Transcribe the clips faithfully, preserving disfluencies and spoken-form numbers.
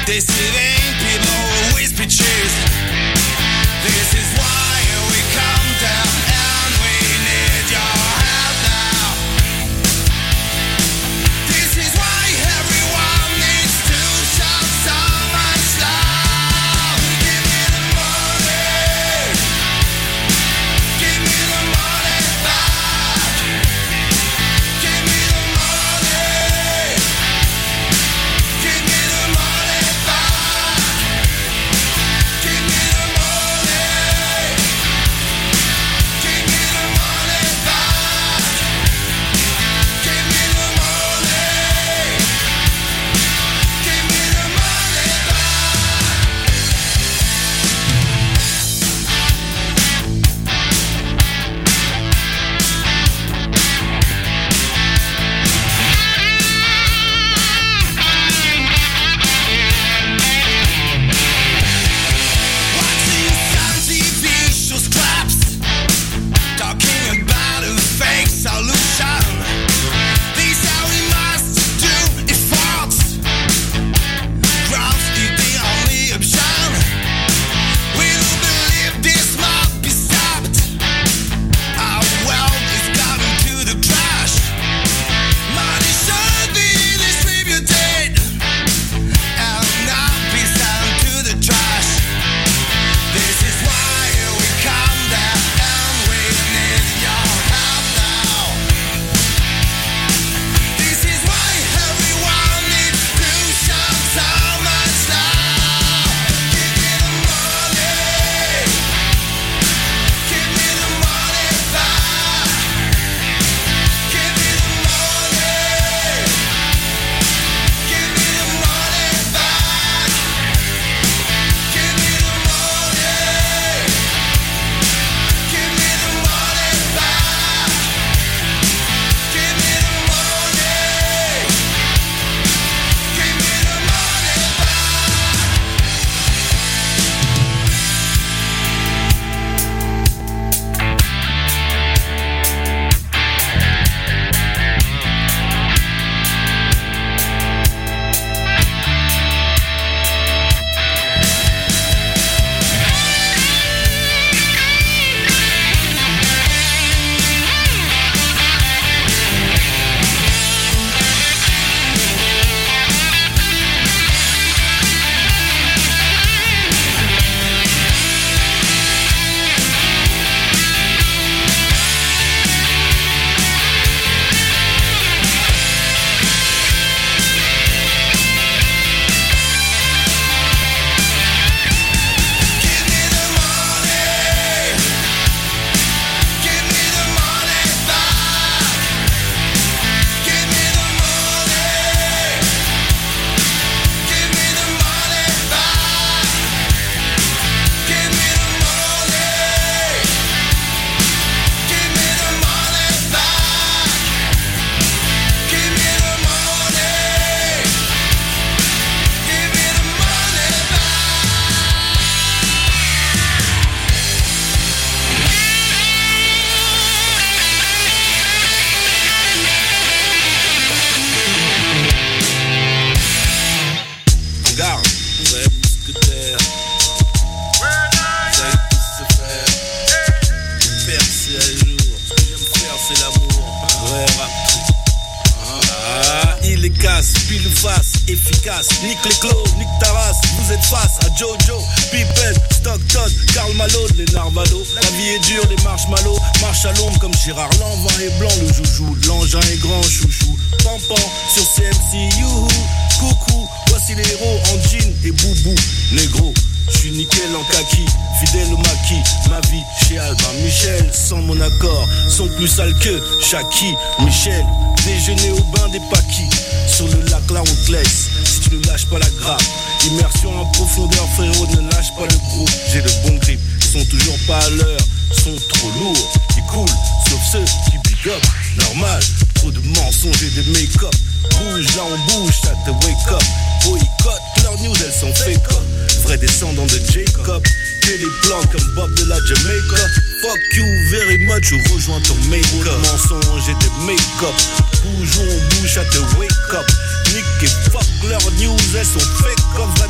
Deceiving people with pictures. This is why we come down and we need your help now. This is why everyone needs to show so much love. Give me the money. Give me the money back. Give me the money. Give me the money back. Give me the money. Give me the money back. Give me the money. Give me the money Watching some T V shows collapse, talking about a fake solution. This how we must do efforts. Growth is the only option. We don't believe this must be stopped. Our world is coming to the crash. Money should be distributed and not be sent to the trash. This is why we come down and we need your help now. This is why everyone needs to show so much love. Give me the money. Give me the money back. Give me the money. Give me the money back. Give me the money. Give me the money back. Give me the money. Give me the money Garde, vrai mousquetaire. Ça y est, tout se faire. Percer à jour. Ce que j'aime faire, c'est l'amour. Vrai rap. Ah, il est casse, pile ou face, efficace. Nique les clos, nique ta race. Vous êtes face à Jojo, Pippen, Stockton, Karl Malone, les Narvalo. La vie est dure, les marshmallows. Marche à l'ombre comme Gérard Lanvin est blanc, le joujou. L'engin est grand, chouchou. Pampan sur C M C, youhou. Coucou, voici les héros en jean et boubou. Négro, j'suis nickel en kaki, fidèle au maquis. Ma vie chez Albin Michel, sans mon accord, sont plus sales que Shaki. Michel, déjeuner au bain des paquis. Sur le lac là on te laisse, si tu ne lâches pas la grappe. Immersion en profondeur frérot, ne lâche pas le groupe. J'ai le bon grip, sont toujours pas à l'heure. Sont trop lourds, ils coulent, sauf ceux qui big up. Normal, trop de mensonges et de make-up. Bouge là on bouge, ça te wake up. Boycott, leurs news elles sont fake up. Vrai descendant de Jacob, que les plans comme Bob de la Jamaica. Fuck you very much ou rejoins ton make-up. Mensonges et de make-up. Bouge où on bouge, ça te wake up. Nick et fuck leurs news elles sont fake up. Vrai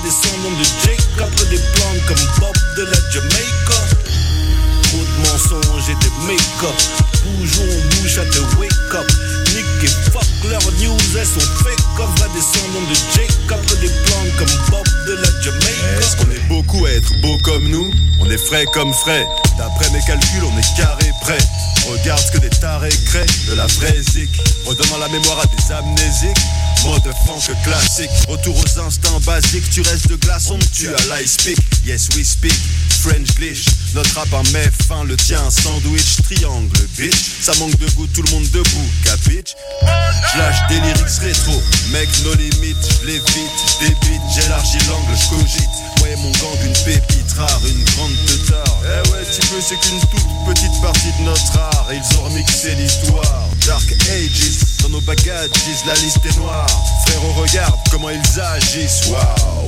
nom de Jacob. Des plantes comme Bob de la Jamaica. Trop de mensonges et de make-up. Bougeons, on bouge à te wake up. Nick et fuck leurs news, elles sont fake. Vrai descendant de Jacob. Des plantes comme Bob de la Jamaica. Est-ce qu'on est beaucoup à être beau comme nous? On est frais comme frais. D'après mes calculs, on est carré prêt. Regarde ce que des tarés créent, de la vraie zik. Redonnant la mémoire à des amnésiques. Mode funk classique. Retour aux instincts basiques. Tu restes de glace, on me tue à l'ice speak. Yes we speak, French glitch. Notre rap en met fin, le tien sandwich. Triangle bitch, ça manque de goût, tout le monde debout, capitch. J'lâche des lyrics rétro, mec no limite. J'lévite, j'débite, j'élargis l'angle, j'cogite. Ouais mon gang, une pépite rare, une grande teutard. Eh ouais, petit peu, c'est qu'une toute petite partie de notre art. Ils ont remixé l'histoire. Dark Ages, dans nos bagages, la liste est noire. Frérot, regarde comment ils agissent. Waouh.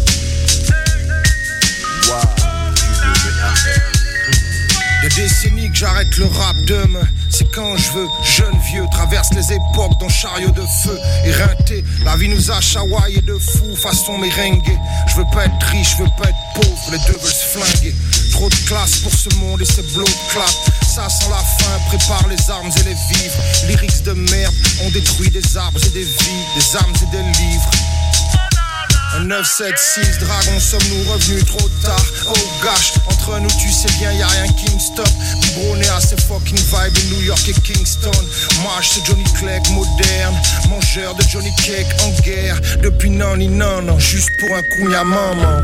Waouh. Des décennies que j'arrête le rap demain. C'est quand je veux, jeune vieux, traverse les époques dans chariot de feu. Éreinté, la vie nous a chawaillé de fou, façon merengue. Je veux pas être riche, je veux pas être pauvre, les deux veulent se flinguer. Trop de classe pour ce monde et ses blows de clap. Ça sent la faim, prépare les armes et les vivres. Lyrics de merde, on détruit des arbres et des vies, des âmes et des livres. Un neuf sept six, dragon, sommes-nous revenus trop tard? Oh gosh, entre nous tu sais bien y'a rien qui me stoppe. Biberonné à ces fucking vibes de New York et Kingston. Marche c'est Johnny Clegg moderne, mangeur de Johnny Cake en guerre. Depuis non ni non non, juste pour un coup y'a maman.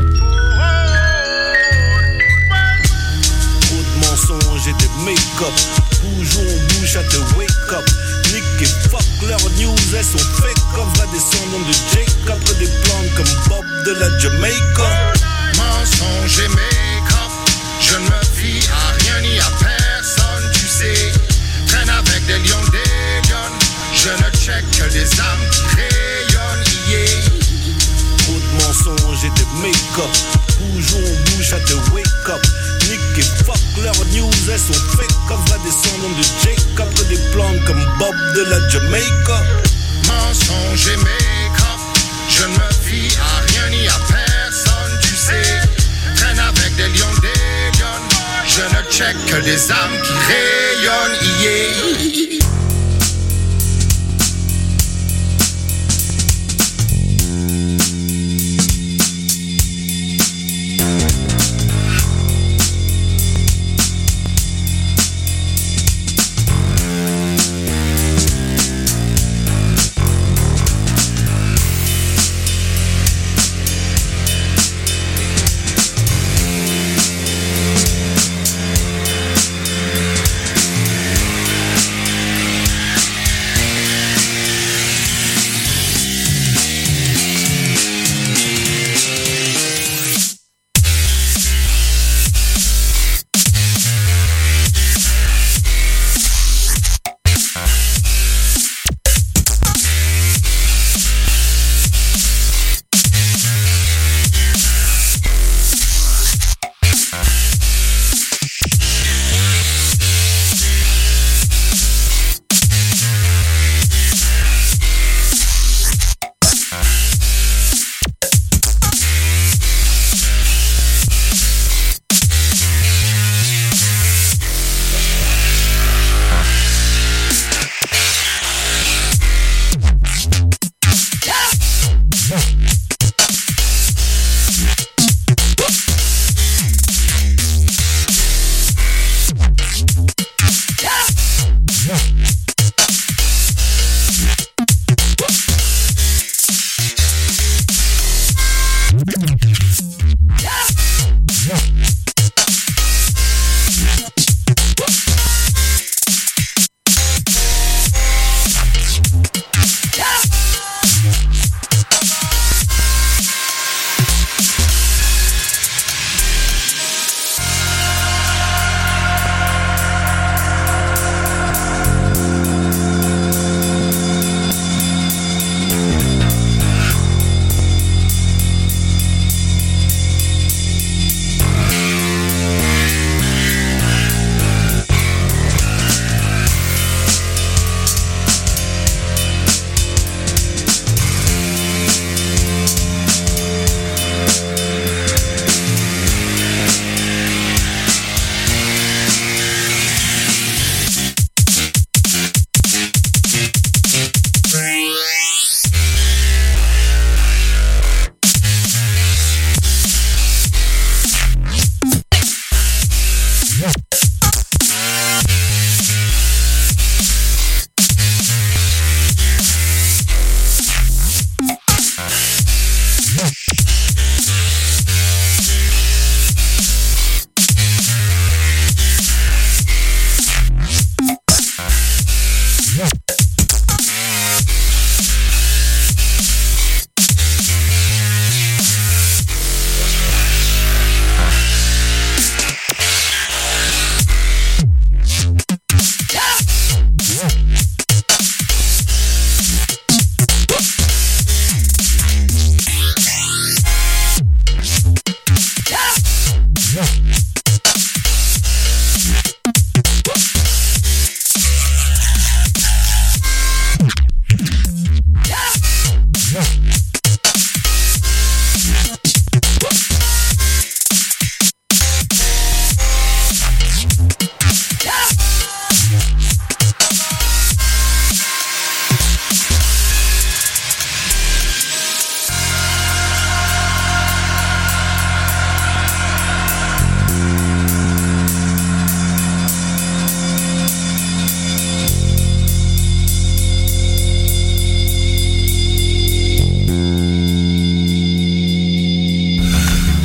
Trop de mensonges et de make-up. Bougeons, on bouge à te wake up. Nick et fuck leurs news, elles sont fake. Vrai descendant de Jacob. Des plantes comme Bob de la Jamaica. Mensonge et make-up, je ne me fie à rien ni à personne, tu sais. Traîne avec des lions, des lions. Je ne check que des âmes qui rayonnent, yeah. Trop de mensonges et de make-up. Bougeons, on bouge à te wake up. Nick et fuck leurs news, elles sont fake. Vrai descendant de Jacob. Des plantes comme Bob de la Jamaica. Mensonge et make-up, je ne me fie à rien ni à personne, tu sais. Traîne avec des lions, des lions. Je ne check que des âmes qui rayonnent, yeah.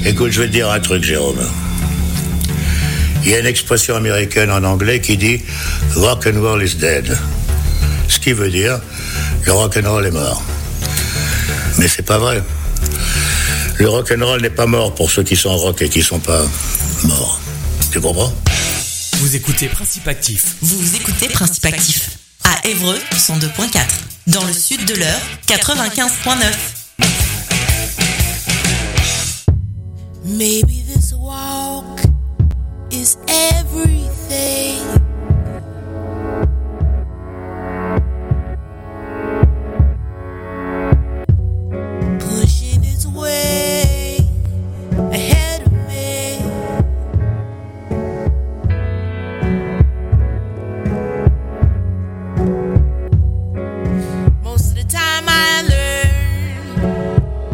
Écoute, je vais te dire un truc, Jérôme. Il y a une expression américaine en anglais qui dit « rock and roll is dead ». Ce qui veut dire « le rock and roll est mort ». Mais c'est pas vrai. Le rock and roll n'est pas mort pour ceux qui sont rock et qui sont pas morts. Tu comprends ? Vous écoutez Principe Actif. Vous écoutez Principe Actif. À Évreux, cent deux point quatre. Dans le sud de l'Eure, quatre-vingt-quinze point neuf. Maybe this walk is everything. Pushing its way ahead of me. Most of the time I learn.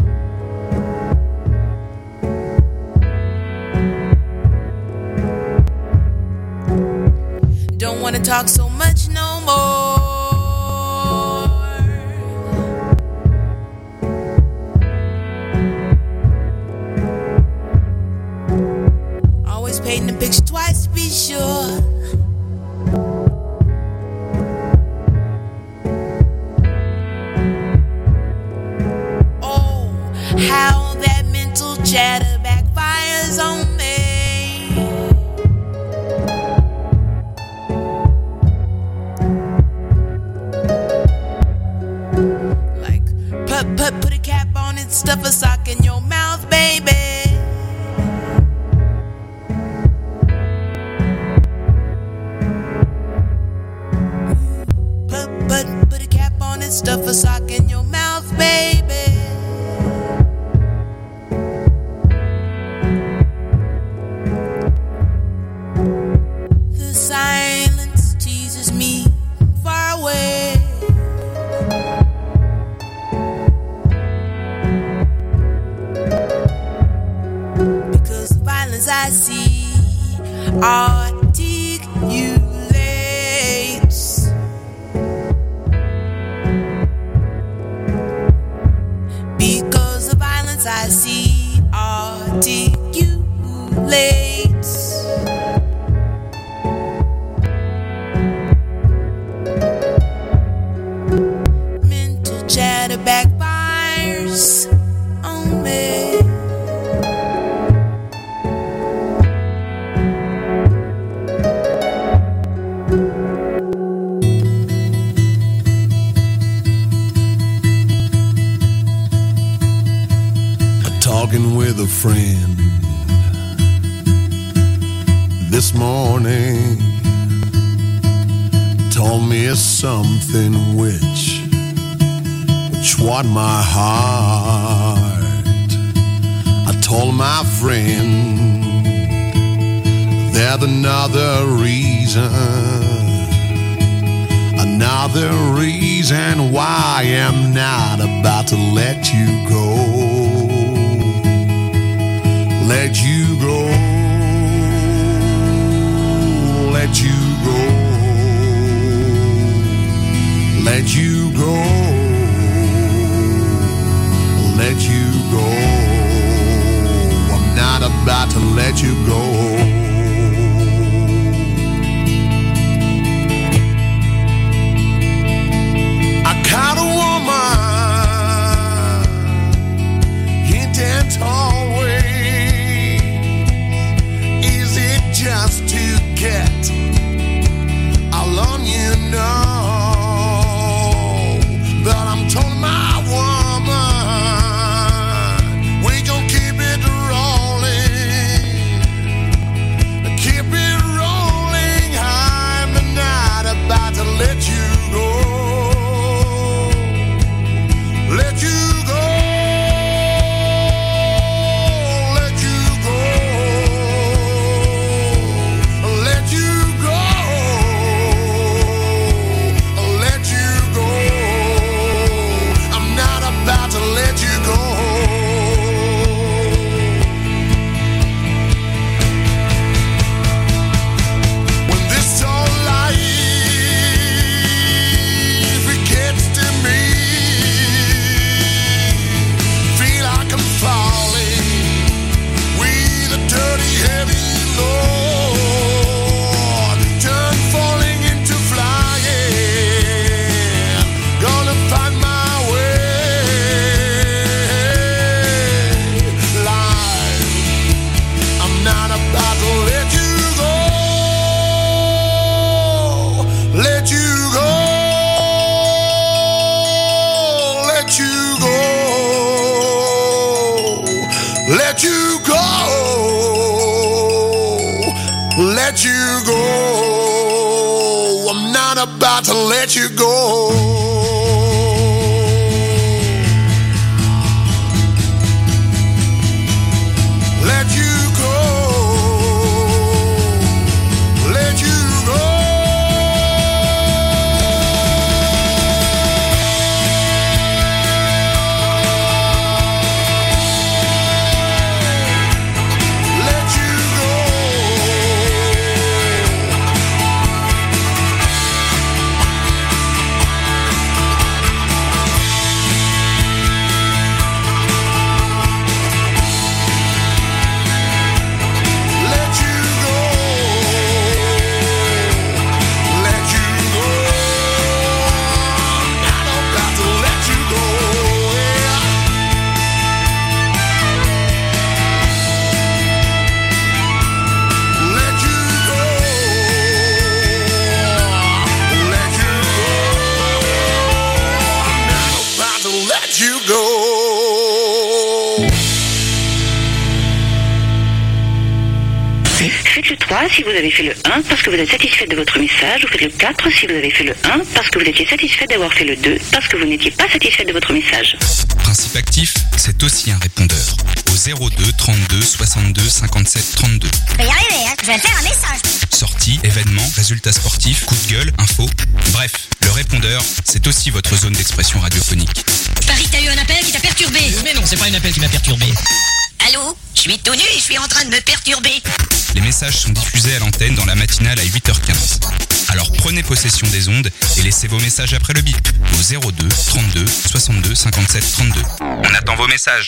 Don't wanna talk so much no more. Always painting the picture twice to be sure. Oh, how that mental chatter backfires on me. Put, put, put a cap on it, stuff a sock in your mouth, baby. Put, put, put a cap on it, stuff a sock in your mouth, baby. The silence teases me far away. I see articulates because the violence I see articulates. Mental chatter backfires on me. Talking with a friend this morning, told me something which which won my heart. I told my friend there's another reason, another reason why I'm not about to let you go. Let you go, let you go, let you go, let you go. I'm not about to let you go. I caught a woman in ten tall way. Just to get along, you know. But I'm telling my woman, we gon' keep it rolling. let you go, let you go. I'm not about to let you go. Let you go, let you go. Faites le trois si vous avez fait le un parce que vous êtes satisfait de votre message, ou faites le quatre si vous avez fait le un parce que vous étiez satisfait d'avoir fait le deux parce que vous n'étiez pas satisfait de votre message. Principe actif, c'est aussi un répondeur. Au zéro deux trente-deux soixante-deux cinquante-sept trente-deux. Je vais y arriver, hein. Je vais faire un message. Sorties, événements, résultats sportifs, coup de gueule, info. Bref, le répondeur, c'est aussi votre zone d'expression radiophonique. Paris, t'as eu un appel qui t'a perturbé. Mais non, c'est pas un appel qui m'a perturbé. Allô? Je suis tout nu et je suis en train de me perturber. Les messages sont diffusés à l'antenne dans la matinale à huit heures quinze. Alors prenez possession des ondes et laissez vos messages après le bip au zéro deux trente-deux soixante-deux cinquante-sept trente-deux. On attend vos messages.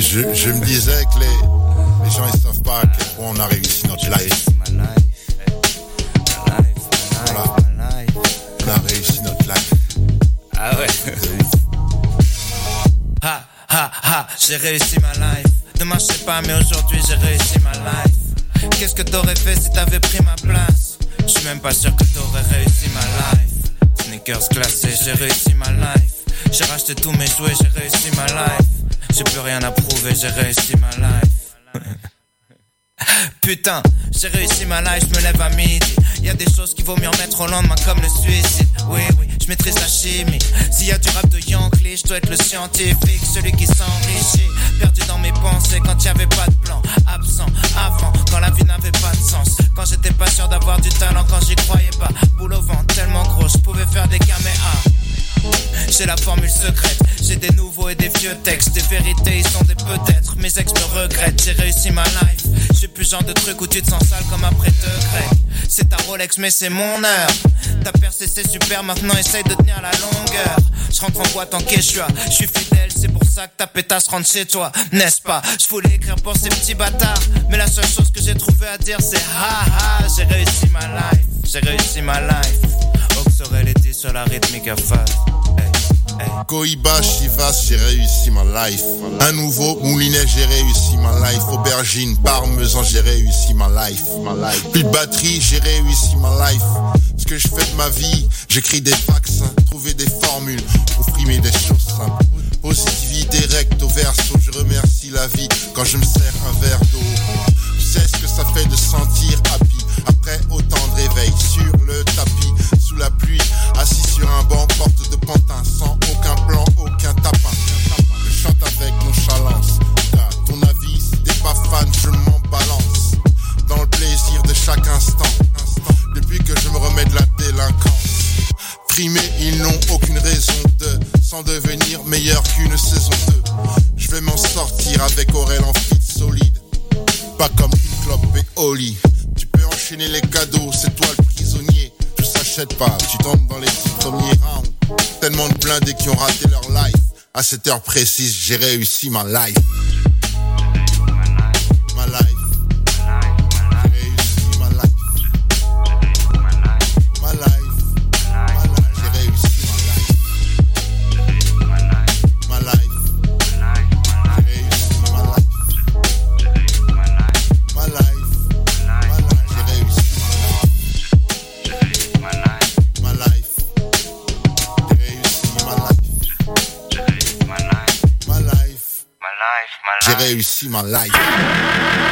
je, je me disais que les, les gens ils savent pas à quel point on a réussi notre life. Voilà. On a réussi notre life. Ah ouais. Ha ha ha, j'ai réussi ma life. Demain je sais pas mais aujourd'hui j'ai réussi ma life. Qu'est-ce que t'aurais fait si t'avais pris ma place? Je suis même pas sûr que t'aurais réussi ma life. Sneakers glacés, j'ai réussi ma life. J'ai racheté tous mes jouets, j'ai réussi ma life. J'ai plus rien à prouver, j'ai réussi ma life. Putain, j'ai réussi ma life, je me lève à midi. Y'a des choses qu'il vaut mieux remettre au lendemain comme le suicide. Oui, oui, je maîtrise la chimie. S'il y a du rap de Yankee, je dois être le scientifique, celui qui s'enrichit. Perdu dans mes pensées quand y'avait pas de plan. Absent, avant, quand la vie n'avait pas de sens. Quand j'étais pas sûr d'avoir du talent, quand j'y croyais pas. Boule au vent, tellement gros, je pouvais faire des caméas. J'ai la formule secrète, j'ai des nouveaux et des vieux textes. Des vérités, ils sont des peut-être. Mes ex me regrettent, j'ai réussi ma life. Je suis plus genre de truc où tu te sens sale comme après deux grecs. C'est ta Rolex mais c'est mon heure. Ta percée c'est super, maintenant essaye de tenir la longueur. Je rentre en boîte en quechua, je suis fidèle, c'est pour ça que ta pétasse rentre chez toi, n'est-ce pas? Je voulais écrire pour ces petits bâtards, mais la seule chose que j'ai trouvé à dire c'est ha ha, j'ai réussi ma life, j'ai réussi ma life. Oxorel était sur la rythmique à fat. Hey, hey. Cohiba, Chivas, j'ai réussi ma life. Un nouveau moulinet, j'ai réussi ma life. Aubergine, parmesan, j'ai réussi ma life. Ma life. Plus de batterie, j'ai réussi ma life. Ce que je fais de ma vie, j'écris des vaccins, trouver des formules pour frimer des choses simples. Positivité recto verso, je remercie la vie quand je me sers un verre d'eau. Tu sais ce que ça fait de sentir happy après autant de réveil sur le tapis, sous la pluie, assis sur un banc, porte de pantin, sans aucun plan, aucun tapin. Je chante avec nonchalance. À ton avis, si t'es pas fan, je m'en balance. Dans le plaisir de chaque instant, depuis que je me remets de la délinquance. Primés, ils n'ont aucune raison de s'en devenir meilleur qu'une saison deux. Je vais m'en sortir avec Aurel en fit solide. Pas comme une clope et Oli. Tu peux enchaîner les cadeaux, c'est toi le prisonnier. Je s'achète pas, tu tombes dans les dix premiers rounds. Tellement de blindés qui ont raté leur life. À cette heure précise, j'ai réussi ma life. Ma life. J'ai réussi ma life. Ma life. J'ai réussi ma life. Ma life. J'ai réussi ma life. Ma life. J'ai réussi ma life. Ma life. J'ai réussi ma life. Ma life. J'ai réussi ma life.